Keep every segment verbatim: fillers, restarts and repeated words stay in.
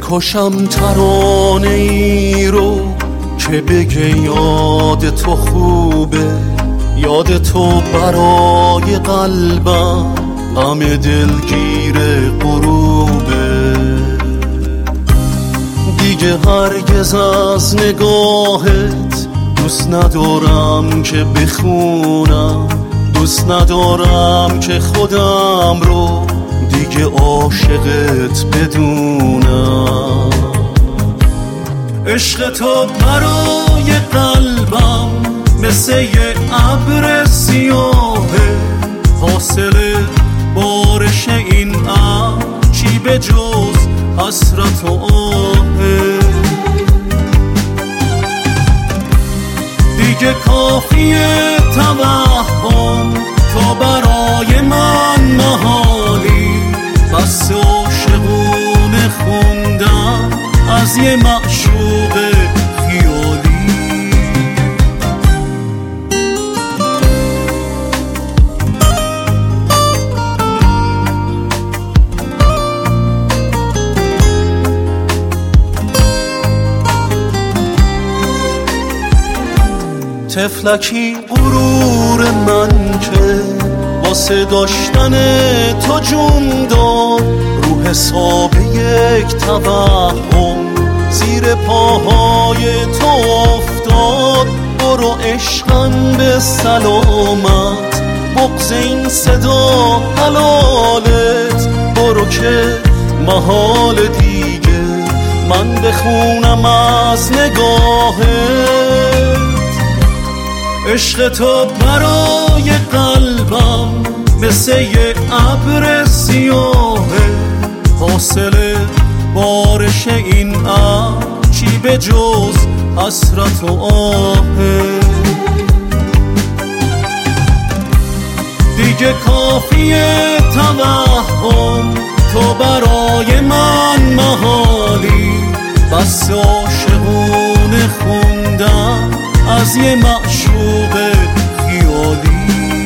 بکشم ترانه ای رو که بگه یاد تو خوبه، یاد تو برای قلبم غم دلگیر غروبه. دیگه هرگز از نگاهت دوست ندارم که بخونم، دوست ندارم که خودم رو دیگه عاشقت بدونم. عشق تو برای قلبم مثل یه ابر سیاهه، حاصل بارش این ابر چی به جز حسرت و آهه. دیگه کافیه توهم تا برای من محالی، بس عاشقونه خوندم از یه معشوق خیالی. طفلکی غرور من که واسه داشتن تو جون داد، رو حساب یک توهم زیر پاهای تو افتاد. برو عشقم به سلامت، بغض این صدا حلالت. برو که محال دیگه من بخونم از نگاهت. عشق تو برای قلبم مثل یه ابر سیاهه، حاصل بارش این ابر چی به جز حسرت و آهه. دیگه کافیه توهم تو برای من محالی، بس عاشقونه خوندم از یه معشوق خیالی.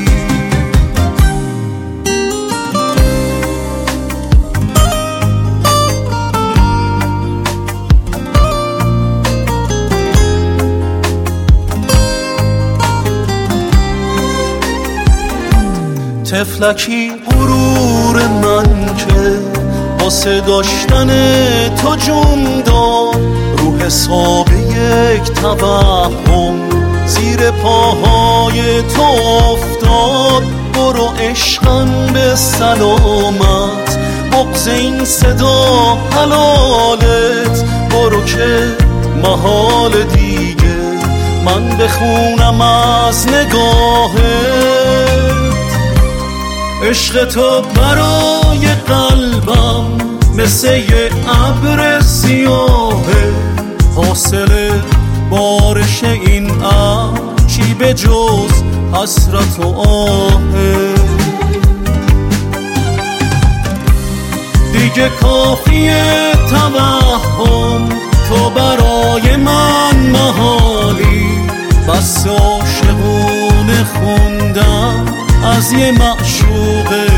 طفلکی غرور من که واسه داشتن تو جون داد، رو حساب یک توهم زیر پاهای تو افتاد. برو عشقم به سلامت، بغض این صدا حلالت. برو که محال دیگه من بخونم از نگاهت. عشق تو برای قلبم مثل یه ابر سیاهه، حاصل بارش این ابر چی به جز حسرت و آهه. دیگه کافیه توهم تو برای من محالی، بس عاشقونه خوندم از یه معشوق